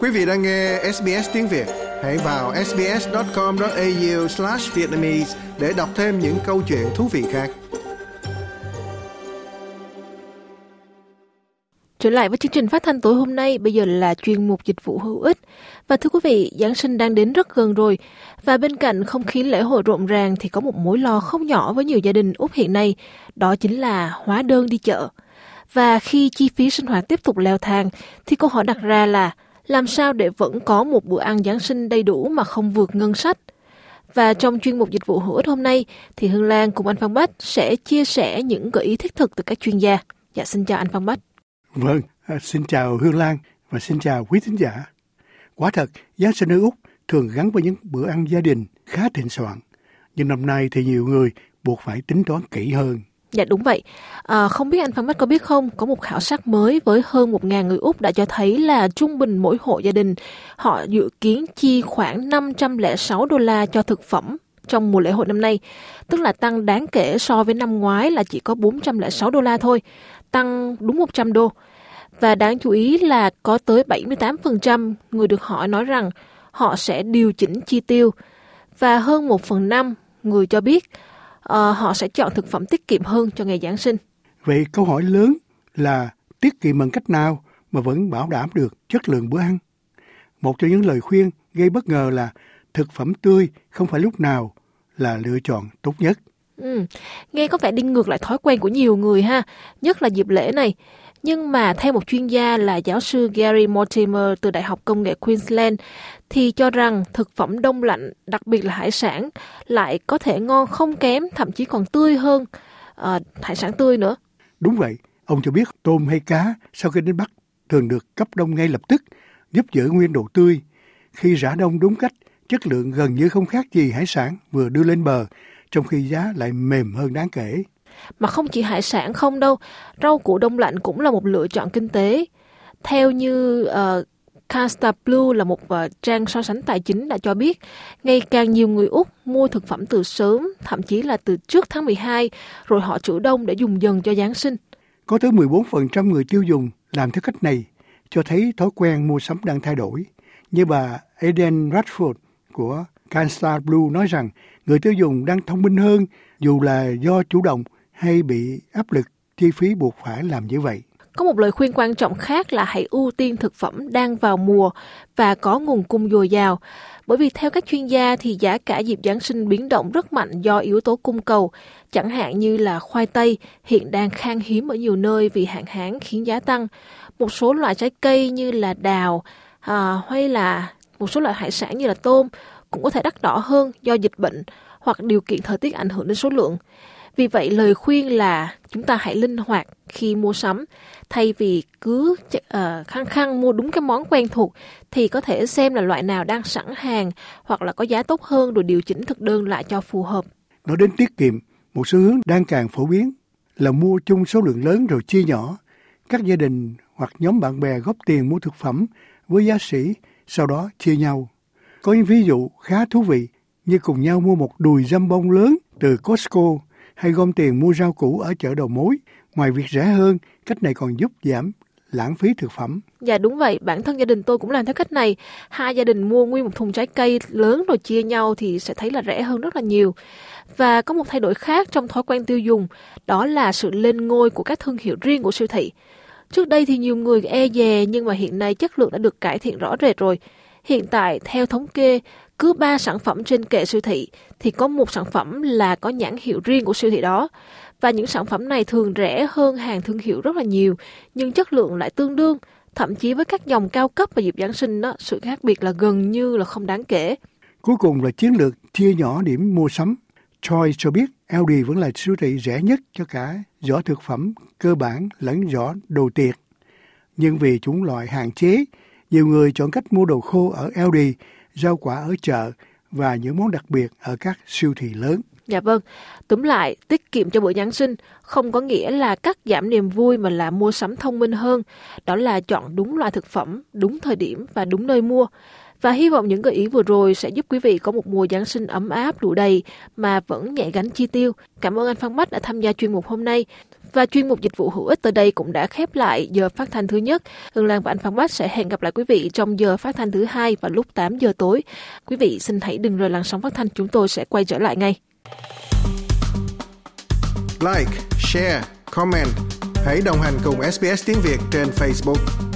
Quý vị đang nghe SBS tiếng Việt. Hãy vào sbs.com.au/vietnamese để đọc thêm những câu chuyện thú vị khác. Trở lại với chương trình phát thanh tối hôm nay, bây giờ là chuyên mục dịch vụ hữu ích. Và thưa quý vị, Giáng sinh đang đến rất gần rồi. Và bên cạnh không khí lễ hội rộn ràng thì có một mối lo không nhỏ với nhiều gia đình Úc hiện nay, đó chính là hóa đơn đi chợ. Và khi chi phí sinh hoạt tiếp tục leo thang, thì câu hỏi đặt ra là làm sao để vẫn có một bữa ăn Giáng sinh đầy đủ mà không vượt ngân sách? Và trong chuyên mục dịch vụ hữu ích hôm nay, thì Hương Lan cùng anh Phan Bách sẽ chia sẻ những gợi ý thiết thực từ các chuyên gia. Dạ, xin chào anh Phan Bách. Vâng, xin chào Hương Lan và xin chào quý thính giả. Quả thật, Giáng sinh ở Úc thường gắn với những bữa ăn gia đình khá thịnh soạn. Nhưng năm nay thì nhiều người buộc phải tính toán kỹ hơn. Dạ đúng vậy. Không biết anh Phan Bách có biết không, có một khảo sát mới với hơn 1.000 người Úc đã cho thấy là trung bình mỗi hộ gia đình họ dự kiến chi khoảng $506 cho thực phẩm trong mùa lễ hội năm nay. Tức là tăng đáng kể so với năm ngoái là chỉ có $406 thôi, tăng đúng $100. Và đáng chú ý là có tới 78% người được hỏi nói rằng họ sẽ điều chỉnh chi tiêu. Và hơn 1/5 người cho biết họ sẽ chọn thực phẩm tiết kiệm hơn cho ngày Giáng sinh. Vậy câu hỏi lớn là tiết kiệm bằng cách nào mà vẫn bảo đảm được chất lượng bữa ăn? Một trong những lời khuyên gây bất ngờ là thực phẩm tươi không phải lúc nào là lựa chọn tốt nhất. Nghe có vẻ đi ngược lại thói quen của nhiều người ha, nhất là dịp lễ này. Nhưng mà theo một chuyên gia là giáo sư Gary Mortimer từ Đại học Công nghệ Queensland thì cho rằng thực phẩm đông lạnh, đặc biệt là hải sản, lại có thể ngon không kém, thậm chí còn tươi hơn hải sản tươi nữa. Đúng vậy, ông cho biết tôm hay cá sau khi đánh bắt thường được cấp đông ngay lập tức, giúp giữ nguyên độ tươi. Khi rã đông đúng cách, chất lượng gần như không khác gì hải sản vừa đưa lên bờ, trong khi giá lại mềm hơn đáng kể. Mà không chỉ hải sản không đâu, rau củ đông lạnh cũng là một lựa chọn kinh tế. Theo như Canstar Blue là một trang so sánh tài chính đã cho biết, ngày càng nhiều người Úc mua thực phẩm từ sớm, thậm chí là từ trước tháng 12, rồi họ trữ đông để dùng dần cho Giáng sinh. Có tới 14% người tiêu dùng làm theo cách này, cho thấy thói quen mua sắm đang thay đổi. Như bà Eden Radford của Canstar Blue nói rằng, người tiêu dùng đang thông minh hơn dù là do chủ động hay bị áp lực chi phí buộc phải làm như vậy. Có một lời khuyên quan trọng khác là hãy ưu tiên thực phẩm đang vào mùa và có nguồn cung dồi dào. Bởi vì theo các chuyên gia thì giá cả dịp Giáng sinh biến động rất mạnh do yếu tố cung cầu. Chẳng hạn như là khoai tây hiện đang khan hiếm ở nhiều nơi vì hạn hán khiến giá tăng. Một số loại trái cây như là đào hay là một số loại hải sản như là tôm cũng có thể đắt đỏ hơn do dịch bệnh hoặc điều kiện thời tiết ảnh hưởng đến số lượng. Vì vậy, lời khuyên là chúng ta hãy linh hoạt khi mua sắm. Thay vì cứ khăng khăng mua đúng cái món quen thuộc, thì có thể xem là loại nào đang sẵn hàng hoặc là có giá tốt hơn rồi điều chỉnh thực đơn lại cho phù hợp. Nói đến tiết kiệm, một xu hướng đang càng phổ biến là mua chung số lượng lớn rồi chia nhỏ. Các gia đình hoặc nhóm bạn bè góp tiền mua thực phẩm với giá sỉ, sau đó chia nhau. Có những ví dụ khá thú vị như cùng nhau mua một đùi jambon lớn từ Costco hay gom tiền mua rau củ ở chợ đầu mối. Ngoài việc rẻ hơn, cách này còn giúp giảm lãng phí thực phẩm. Dạ đúng vậy, bản thân gia đình tôi cũng làm theo cách này. Hai gia đình mua nguyên một thùng trái cây lớn rồi chia nhau thì sẽ thấy là rẻ hơn rất là nhiều. Và có một thay đổi khác trong thói quen tiêu dùng, đó là sự lên ngôi của các thương hiệu riêng của siêu thị. Trước đây thì nhiều người e dè nhưng mà hiện nay chất lượng đã được cải thiện rõ rệt rồi. Hiện tại, theo thống kê, cứ 3 sản phẩm trên kệ siêu thị thì có một sản phẩm là có nhãn hiệu riêng của siêu thị đó. Và những sản phẩm này thường rẻ hơn hàng thương hiệu rất là nhiều, nhưng chất lượng lại tương đương. Thậm chí với các dòng cao cấp vào dịp Giáng sinh, sự khác biệt là gần như là không đáng kể. Cuối cùng là chiến lược chia nhỏ điểm mua sắm. Troy cho biết Aldi vẫn là siêu thị rẻ nhất cho cả giỏ thực phẩm cơ bản lẫn giỏ đồ tiệc. Nhưng vì chủng loại hạn chế, nhiều người chọn cách mua đồ khô ở Aldi, rau quả ở chợ và những món đặc biệt ở các siêu thị lớn. Dạ vâng, túm lại, tiết kiệm cho bữa Giáng sinh không có nghĩa là cắt giảm niềm vui mà là mua sắm thông minh hơn. Đó là chọn đúng loại thực phẩm, đúng thời điểm và đúng nơi mua. Và hy vọng những gợi ý vừa rồi sẽ giúp quý vị có một mùa Giáng sinh ấm áp đủ đầy mà vẫn nhẹ gánh chi tiêu. Cảm ơn anh Phan Bách đã tham gia chuyên mục hôm nay. Và chuyên mục Dịch vụ hữu ích tới đây cũng đã khép lại giờ phát thanh thứ nhất. Hương Lan và anh Phan Bách sẽ hẹn gặp lại quý vị trong giờ phát thanh thứ hai vào lúc 8 giờ tối. Quý vị xin hãy đừng rời làn sóng phát thanh, chúng tôi sẽ quay trở lại ngay. Like, share, comment. Hãy đồng hành cùng SBS tiếng Việt trên Facebook.